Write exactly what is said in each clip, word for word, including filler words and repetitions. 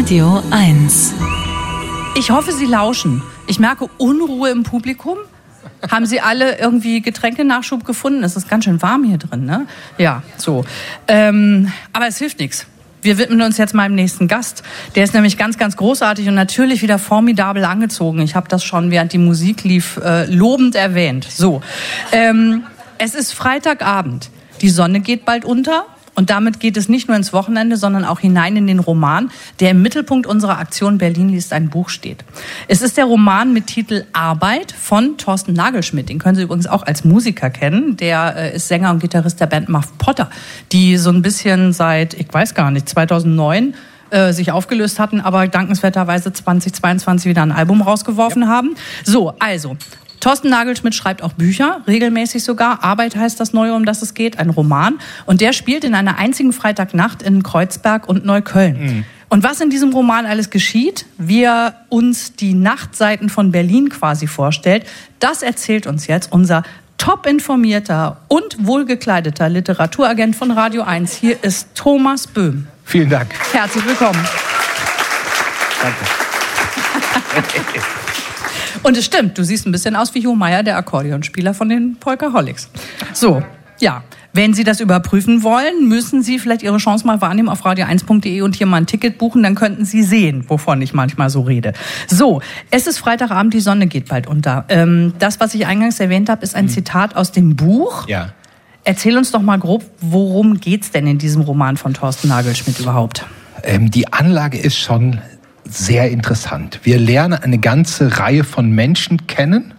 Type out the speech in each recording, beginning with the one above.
Radio eins. Ich hoffe, Sie lauschen. Ich merke Unruhe im Publikum. Haben Sie alle irgendwie Getränkenachschub gefunden? Es ist ganz schön warm hier drin, ne? Ja, so. Ähm, aber es hilft nichts. Wir widmen uns jetzt meinem nächsten Gast. Der ist nämlich ganz, ganz großartig und natürlich wieder formidabel angezogen. Ich habe das schon, während die Musik lief, äh, lobend erwähnt. So, ähm, es ist Freitagabend. Die Sonne geht bald unter. Und damit geht es nicht nur ins Wochenende, sondern auch hinein in den Roman, der im Mittelpunkt unserer Aktion Berlin liest ein Buch steht. Es ist der Roman mit Titel Arbeit von Thorsten Nagelschmidt. Den können Sie übrigens auch als Musiker kennen. Der äh, ist Sänger und Gitarrist der Band Muff Potter, die so ein bisschen seit, ich weiß gar nicht, zweitausendneun äh, sich aufgelöst hatten, aber dankenswerterweise zweitausendzweiundzwanzig wieder ein Album rausgeworfen ja. haben. So, also... Thorsten Nagelschmidt schreibt auch Bücher, regelmäßig sogar. Arbeit heißt das Neue, um das es geht, ein Roman. Und der spielt in einer einzigen Freitagnacht in Kreuzberg und Neukölln. Mhm. Und was in diesem Roman alles geschieht, wie er uns die Nachtseiten von Berlin quasi vorstellt, das erzählt uns jetzt unser top informierter und wohlgekleideter Literaturagent von Radio eins. Hier ist Thomas Böhm. Vielen Dank. Herzlich willkommen. Danke. Und es stimmt, du siehst ein bisschen aus wie Jo Meyer, der Akkordeonspieler von den Polkaholics. So, ja, wenn Sie das überprüfen wollen, müssen Sie vielleicht Ihre Chance mal wahrnehmen auf radio eins punkt de und hier mal ein Ticket buchen, dann könnten Sie sehen, wovon ich manchmal so rede. So, es ist Freitagabend, die Sonne geht bald unter. Ähm, das, was ich eingangs erwähnt habe, ist ein Zitat aus dem Buch. Ja. Erzähl uns doch mal grob, worum geht's denn in diesem Roman von Thorsten Nagelschmidt überhaupt? Ähm, die Anlage ist schon... sehr interessant. Wir lernen eine ganze Reihe von Menschen kennen,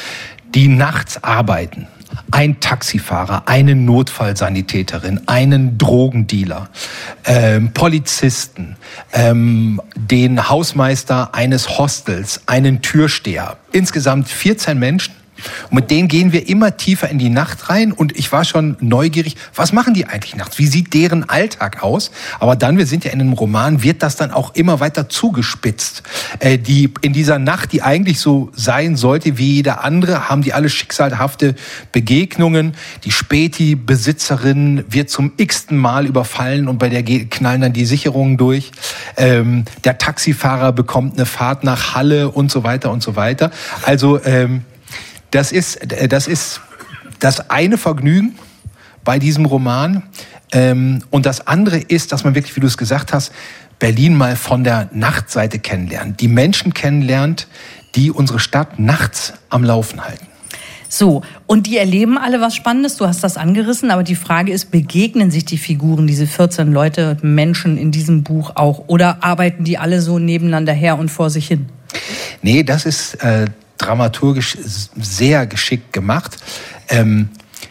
die nachts arbeiten. Ein Taxifahrer, eine Notfallsanitäterin, einen Drogendealer, ähm, Polizisten, ähm, den Hausmeister eines Hostels, einen Türsteher. Insgesamt vierzehn Menschen. Und mit denen gehen wir immer tiefer in die Nacht rein und ich war schon neugierig, was machen die eigentlich nachts? Wie sieht deren Alltag aus? Aber dann, wir sind ja in einem Roman, wird das dann auch immer weiter zugespitzt. Äh, die in dieser Nacht, die eigentlich so sein sollte wie jeder andere, haben die alle schicksalhafte Begegnungen. Die Späti-Besitzerin wird zum x-ten Mal überfallen und bei der knallen dann die Sicherungen durch. Ähm, der Taxifahrer bekommt eine Fahrt nach Halle und so weiter und so weiter. Also ähm, Das ist, das ist das eine Vergnügen bei diesem Roman. Ähm, und das andere ist, dass man wirklich, wie du es gesagt hast, Berlin mal von der Nachtseite kennenlernt. Die Menschen kennenlernt, die unsere Stadt nachts am Laufen halten. So, und die erleben alle was Spannendes, du hast das angerissen, aber die Frage ist, begegnen sich die Figuren, diese vierzehn Leute, Menschen in diesem Buch auch, oder arbeiten die alle so nebeneinander her und vor sich hin? Nee, das ist... Äh, dramaturgisch sehr geschickt gemacht. Ähm,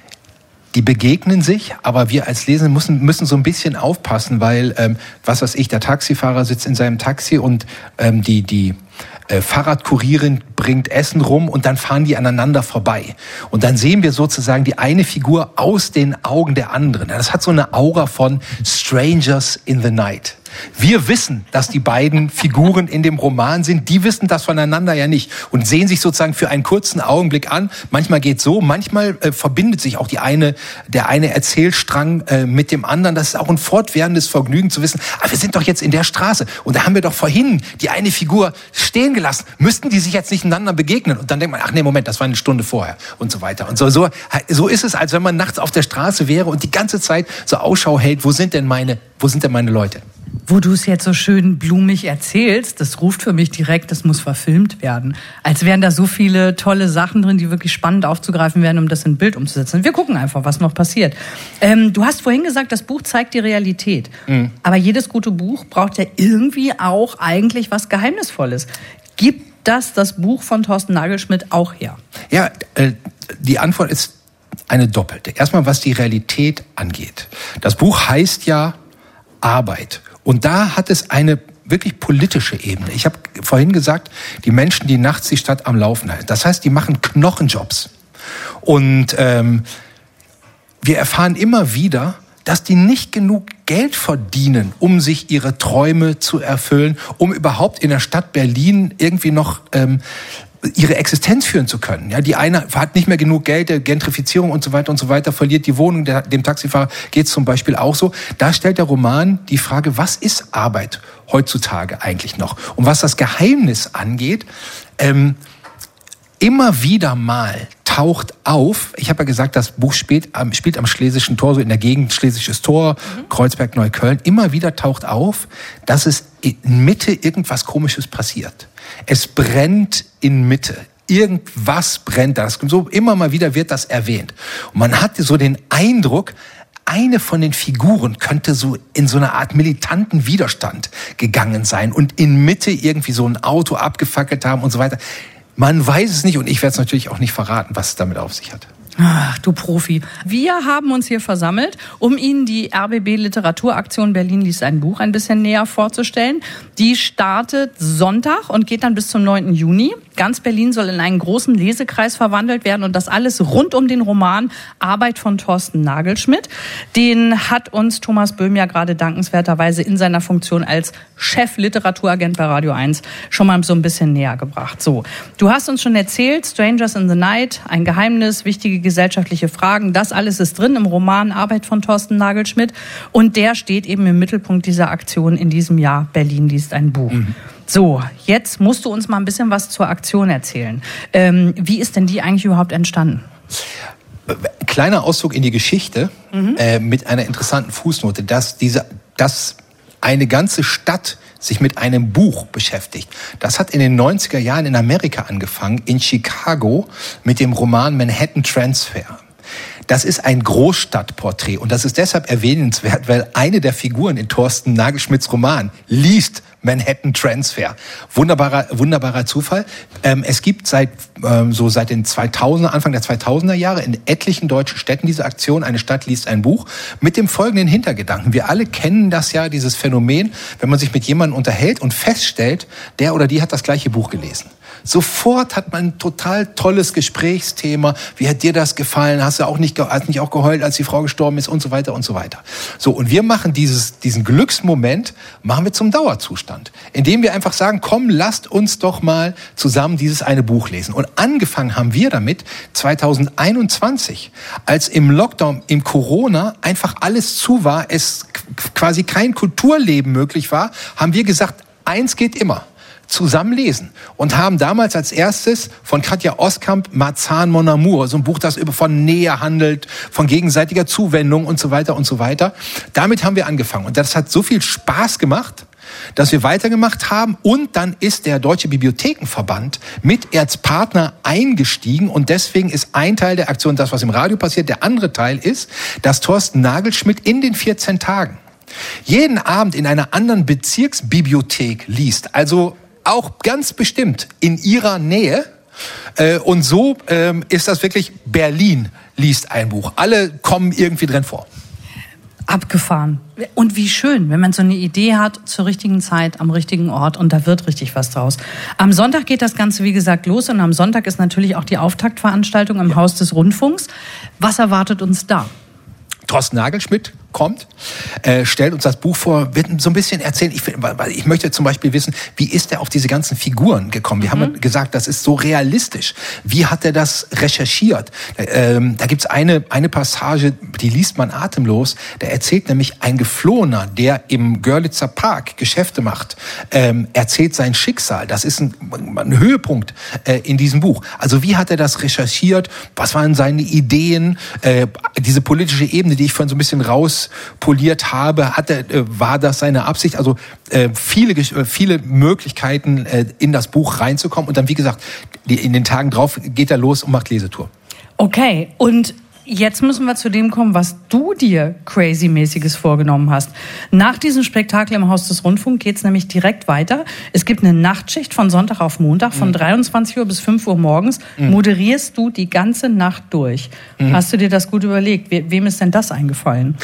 die begegnen sich, aber wir als Leser müssen, müssen so ein bisschen aufpassen, weil, ähm, was weiß ich, der Taxifahrer sitzt in seinem Taxi und ähm, die, die äh, Fahrradkurierin bringt Essen rum und dann fahren die aneinander vorbei. Und dann sehen wir sozusagen die eine Figur aus den Augen der anderen. Das hat so eine Aura von Strangers in the Night. Wir wissen, dass die beiden Figuren in dem Roman sind. Die wissen das voneinander ja nicht und sehen sich sozusagen für einen kurzen Augenblick an. Manchmal geht's so, manchmal äh, verbindet sich auch die eine, der eine Erzählstrang äh, mit dem anderen. Das ist auch ein fortwährendes Vergnügen zu wissen, ah, wir sind doch jetzt in der Straße und da haben wir doch vorhin die eine Figur stehen gelassen. Müssten die sich jetzt nicht einander begegnen? Und dann denkt man, ach nee, Moment, das war eine Stunde vorher und so weiter. Und so, so, so ist es, als wenn man nachts auf der Straße wäre und die ganze Zeit so Ausschau hält, wo sind denn meine, wo sind denn meine Leute? Wo du es jetzt so schön blumig erzählst, das ruft für mich direkt, das muss verfilmt werden. Als wären da so viele tolle Sachen drin, die wirklich spannend aufzugreifen werden, um das in Bild umzusetzen. Wir gucken einfach, was noch passiert. Ähm, du hast vorhin gesagt, das Buch zeigt die Realität. Mhm. Aber jedes gute Buch braucht ja irgendwie auch eigentlich was Geheimnisvolles. Gibt das das Buch von Thorsten Nagelschmidt auch her? Ja, äh, die Antwort ist eine doppelte. Erstmal, was die Realität angeht. Das Buch heißt ja Arbeit. Und da hat es eine wirklich politische Ebene. Ich habe vorhin gesagt, die Menschen, die nachts die Stadt am Laufen halten. Das heißt, die machen Knochenjobs. Und ähm, wir erfahren immer wieder, dass die nicht genug Geld verdienen, um sich ihre Träume zu erfüllen, um überhaupt in der Stadt Berlin irgendwie noch ähm, ihre Existenz führen zu können. Ja, die eine hat nicht mehr genug Geld, der Gentrifizierung und so weiter und so weiter, verliert die Wohnung, der, dem Taxifahrer geht es zum Beispiel auch so. Da stellt der Roman die Frage, was ist Arbeit heutzutage eigentlich noch? Und was das Geheimnis angeht, ähm, immer wieder mal taucht auf, ich habe ja gesagt, das Buch spielt, ähm, spielt am Schlesischen Tor, so in der Gegend Schlesisches Tor, mhm. Kreuzberg, Neukölln, immer wieder taucht auf, dass es in Mitte irgendwas Komisches passiert. Es brennt in Mitte. Irgendwas brennt da. So immer mal wieder wird das erwähnt. Und man hatte so den Eindruck, eine von den Figuren könnte so in so eine Art militanten Widerstand gegangen sein und in Mitte irgendwie so ein Auto abgefackelt haben und so weiter. Man weiß es nicht und ich werde es natürlich auch nicht verraten, was es damit auf sich hat. Ach, du Profi. Wir haben uns hier versammelt, um Ihnen die R B B Literaturaktion Berlin liest ein Buch ein bisschen näher vorzustellen. Die startet Sonntag und geht dann bis zum neunten Juni. Ganz Berlin soll in einen großen Lesekreis verwandelt werden und das alles rund um den Roman Arbeit von Thorsten Nagelschmidt. Den hat uns Thomas Böhm ja gerade dankenswerterweise in seiner Funktion als Chef-Literaturagent bei Radio eins schon mal so ein bisschen näher gebracht. So, du hast uns schon erzählt, Strangers in the Night, ein Geheimnis, wichtige gesellschaftliche Fragen, das alles ist drin im Roman Arbeit von Thorsten Nagelschmidt und der steht eben im Mittelpunkt dieser Aktion in diesem Jahr Berlin liest ein Buch. Mhm. So, jetzt musst du uns mal ein bisschen was zur Aktion erzählen. Ähm, wie ist denn die eigentlich überhaupt entstanden? Kleiner Auszug in die Geschichte mhm. äh, mit einer interessanten Fußnote, dass diese, dass eine ganze Stadt sich mit einem Buch beschäftigt. Das hat in den neunziger Jahren in Amerika angefangen, in Chicago mit dem Roman Manhattan Transfer. Das ist ein Großstadtporträt und das ist deshalb erwähnenswert, weil eine der Figuren in Thorsten Nagelschmidts Roman liest Manhattan Transfer. Wunderbarer, wunderbarer Zufall. Ähm, es gibt seit, ähm, so seit den zweitausender, Anfang der zweitausender Jahre in etlichen deutschen Städten diese Aktion, eine Stadt liest ein Buch, mit dem folgenden Hintergedanken. Wir alle kennen das ja, dieses Phänomen, wenn man sich mit jemandem unterhält und feststellt, der oder die hat das gleiche Buch gelesen. Sofort hat man ein total tolles Gesprächsthema. Wie hat dir das gefallen? Hast du auch nicht, hast nicht auch geheult, als die Frau gestorben ist und so weiter und so weiter. So, und wir machen dieses, diesen Glücksmoment, machen wir zum Dauerzustand. Indem wir einfach sagen, komm, lasst uns doch mal zusammen dieses eine Buch lesen. Und angefangen haben wir damit zweitausendeinundzwanzig, als im Lockdown, im Corona einfach alles zu war, es quasi kein Kulturleben möglich war, haben wir gesagt, eins geht immer. Zusammen lesen und haben damals als erstes von Katja Oskamp Marzahn Mon Amour, so ein Buch, das über von Nähe handelt, von gegenseitiger Zuwendung und so weiter und so weiter. Damit haben wir angefangen und das hat so viel Spaß gemacht, dass wir weitergemacht haben und dann ist der Deutsche Bibliothekenverband mit als Partner eingestiegen und deswegen ist ein Teil der Aktion das, was im Radio passiert. Der andere Teil ist, dass Thorsten Nagelschmidt in den vierzehn Tagen jeden Abend in einer anderen Bezirksbibliothek liest, also auch ganz bestimmt in ihrer Nähe. Äh, und so ähm, ist das wirklich, Berlin liest ein Buch. Alle kommen irgendwie drin vor. Abgefahren. Und wie schön, wenn man so eine Idee hat, zur richtigen Zeit, am richtigen Ort und da wird richtig was draus. Am Sonntag geht das Ganze, wie gesagt, los und am Sonntag ist natürlich auch die Auftaktveranstaltung im ja. Haus des Rundfunks. Was erwartet uns da? Thorsten Nagelschmidt kommt, äh, stellt uns das Buch vor, wird so ein bisschen erzählen. Ich, weil ich möchte zum Beispiel wissen, wie ist er auf diese ganzen Figuren gekommen? Wir mhm. haben gesagt, das ist so realistisch. Wie hat er das recherchiert? Ähm, da gibt's eine, eine Passage, die liest man atemlos. Da erzählt nämlich ein Geflohener, der im Görlitzer Park Geschäfte macht, ähm, erzählt sein Schicksal. Das ist ein, ein Höhepunkt äh, in diesem Buch. Also wie hat er das recherchiert? Was waren seine Ideen? Äh, diese politische Ebene, die ich vorhin so ein bisschen raus poliert habe, hat er, war das seine Absicht? Also äh, viele, viele Möglichkeiten, äh, in das Buch reinzukommen. Und dann, wie gesagt, die, in den Tagen drauf geht er los und macht Lesetour. Okay, und jetzt müssen wir zu dem kommen, was du dir crazy-mäßiges vorgenommen hast. Nach diesem Spektakel im Haus des Rundfunks geht's nämlich direkt weiter. Es gibt eine Nachtschicht von Sonntag auf Montag von mhm. dreiundzwanzig Uhr bis fünf Uhr morgens. Mhm. Moderierst du die ganze Nacht durch. Mhm. Hast du dir das gut überlegt? We- wem ist denn das eingefallen?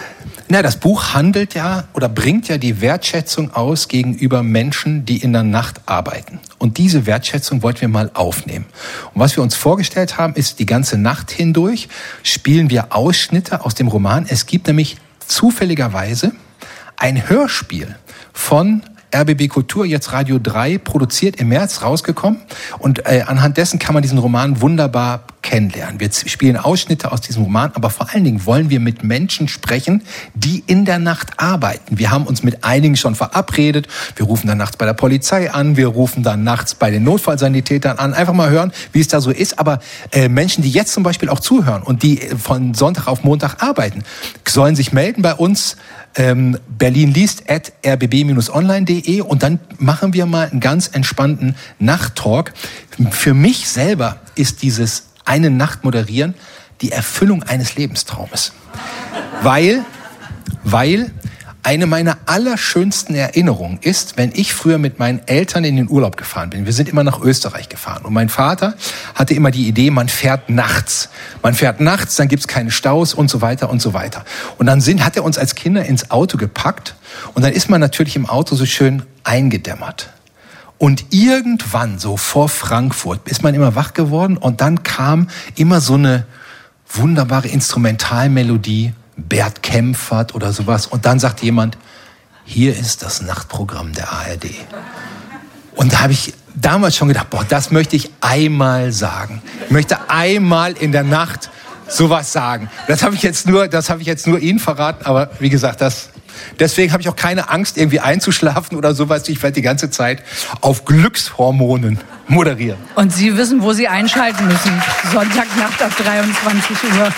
Na, das Buch handelt ja oder bringt ja die Wertschätzung aus gegenüber Menschen, die in der Nacht arbeiten. Und diese Wertschätzung wollten wir mal aufnehmen. Und was wir uns vorgestellt haben, ist, die ganze Nacht hindurch spielen wir Ausschnitte aus dem Roman. Es gibt nämlich zufälligerweise ein Hörspiel von R B B Kultur, jetzt Radio drei, produziert, im März rausgekommen. Und äh, anhand dessen kann man diesen Roman wunderbar kennenlernen. Wir spielen Ausschnitte aus diesem Roman, aber vor allen Dingen wollen wir mit Menschen sprechen, die in der Nacht arbeiten. Wir haben uns mit einigen schon verabredet. Wir rufen dann nachts bei der Polizei an, wir rufen dann nachts bei den Notfallsanitätern an. Einfach mal hören, wie es da so ist. Aber äh, Menschen, die jetzt zum Beispiel auch zuhören und die von Sonntag auf Montag arbeiten, sollen sich melden bei uns. Ähm, Berlin liest at r b b Bindestrich online punkt de und dann machen wir mal einen ganz entspannten Nachttalk. Für mich selber ist dieses eine Nacht moderieren die Erfüllung eines Lebenstraumes. Weil, weil eine meiner allerschönsten Erinnerungen ist, wenn ich früher mit meinen Eltern in den Urlaub gefahren bin. Wir sind immer nach Österreich gefahren. Und mein Vater hatte immer die Idee, man fährt nachts. Man fährt nachts, dann gibt's keine Staus und so weiter und so weiter. Und dann sind, hat er uns als Kinder ins Auto gepackt. Und dann ist man natürlich im Auto so schön eingedämmert. Und irgendwann, so vor Frankfurt, ist man immer wach geworden. Und dann kam immer so eine wunderbare Instrumentalmelodie, Bert Kempfert oder sowas. Und dann sagt jemand, hier ist das Nachtprogramm der A R D. Und da habe ich damals schon gedacht, boah, das möchte ich einmal sagen. Ich möchte einmal in der Nacht sowas sagen. Das habe ich jetzt nur, das habe ich jetzt nur Ihnen verraten. Aber wie gesagt, das, deswegen habe ich auch keine Angst, irgendwie einzuschlafen oder sowas. Ich werde die ganze Zeit auf Glückshormonen moderieren. Und Sie wissen, wo Sie einschalten müssen. Sonntagnacht ab dreiundzwanzig Uhr.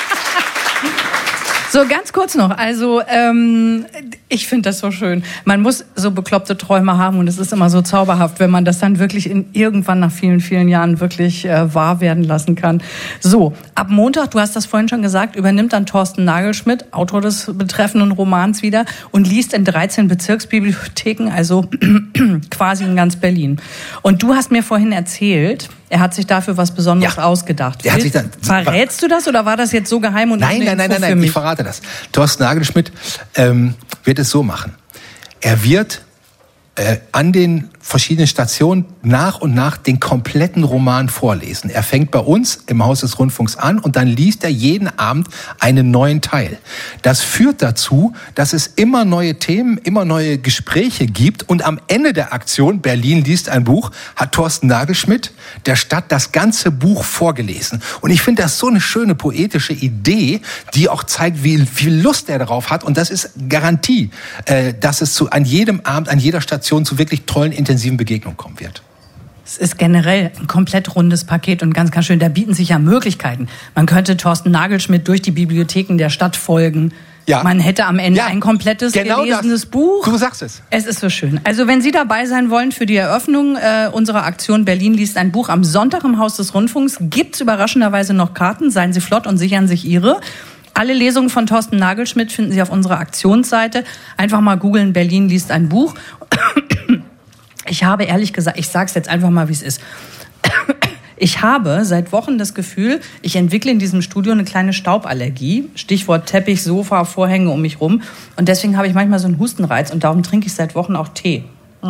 So, ganz kurz noch. Also, ähm, ich finde das so schön. Man muss so bekloppte Träume haben und es ist immer so zauberhaft, wenn man das dann wirklich in irgendwann nach vielen, vielen Jahren wirklich äh, wahr werden lassen kann. So, ab Montag, du hast das vorhin schon gesagt, übernimmt dann Thorsten Nagelschmidt, Autor des betreffenden Romans, wieder und liest in dreizehn Bezirksbibliotheken, also quasi in ganz Berlin. Und du hast mir vorhin erzählt, er hat sich dafür was Besonderes ja. ausgedacht. Er hat sich dann, Verrätst du das oder war das jetzt so geheim? Und nein, nein, nein, nein, nein, ich verrate das. Thorsten Nagelschmidt ähm, wird es so machen. Er wird äh, an den verschiedenen Stationen nach und nach den kompletten Roman vorlesen. Er fängt bei uns im Haus des Rundfunks an und dann liest er jeden Abend einen neuen Teil. Das führt dazu, dass es immer neue Themen, immer neue Gespräche gibt und am Ende der Aktion, Berlin liest ein Buch, hat Thorsten Nagelschmidt der Stadt das ganze Buch vorgelesen. Und ich finde das so eine schöne poetische Idee, die auch zeigt, wie viel Lust er darauf hat. Und das ist Garantie, äh, dass es zu, an jedem Abend, an jeder Station zu wirklich tollen, intensiven Begegnung kommen wird. Es ist generell ein komplett rundes Paket und ganz, ganz schön. Da bieten sich ja Möglichkeiten. Man könnte Thorsten Nagelschmidt durch die Bibliotheken der Stadt folgen. Ja. Man hätte am Ende ja, ein komplettes genau gelesenes das. Buch. Du sagst es. Es ist so schön. Also wenn Sie dabei sein wollen für die Eröffnung äh, unserer Aktion Berlin liest ein Buch am Sonntag im Haus des Rundfunks, gibt's überraschenderweise noch Karten. Seien Sie flott und sichern sich Ihre. Alle Lesungen von Thorsten Nagelschmidt finden Sie auf unserer Aktionsseite. Einfach mal googeln, Berlin liest ein Buch. Ich habe ehrlich gesagt, ich sage es jetzt einfach mal, wie es ist. Ich habe seit Wochen das Gefühl, ich entwickle in diesem Studio eine kleine Stauballergie. Stichwort Teppich, Sofa, Vorhänge um mich rum. Und deswegen habe ich manchmal so einen Hustenreiz und darum trinke ich seit Wochen auch Tee.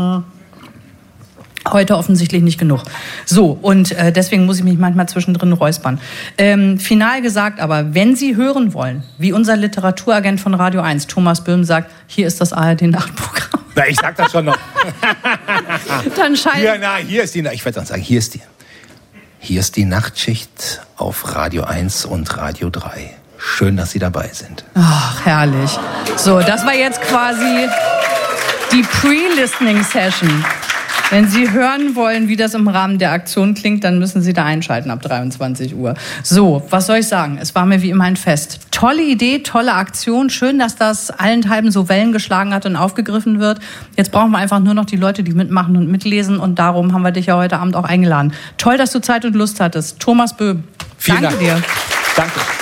Heute offensichtlich nicht genug. So, und äh, deswegen muss ich mich manchmal zwischendrin räuspern. Ähm, final gesagt aber, wenn Sie hören wollen, wie unser Literaturagent von Radio eins, Thomas Böhm, sagt, hier ist das A R D-Nachtprogramm. Na, ich sag das schon noch. Dann schalten. Hier, na, hier ist die, ich werde dann sagen, hier ist die. Hier ist die Nachtschicht auf Radio eins und Radio drei. Schön, dass Sie dabei sind. Ach, herrlich. So, das war jetzt quasi die Pre-Listening-Session. Wenn Sie hören wollen, wie das im Rahmen der Aktion klingt, dann müssen Sie da einschalten ab dreiundzwanzig Uhr. So, was soll ich sagen? Es war mir wie immer ein Fest. Tolle Idee, tolle Aktion. Schön, dass das allenthalben so Wellen geschlagen hat und aufgegriffen wird. Jetzt brauchen wir einfach nur noch die Leute, die mitmachen und mitlesen. Und darum haben wir dich ja heute Abend auch eingeladen. Toll, dass du Zeit und Lust hattest. Thomas Böhm, vielen danke Dank. dir. Danke.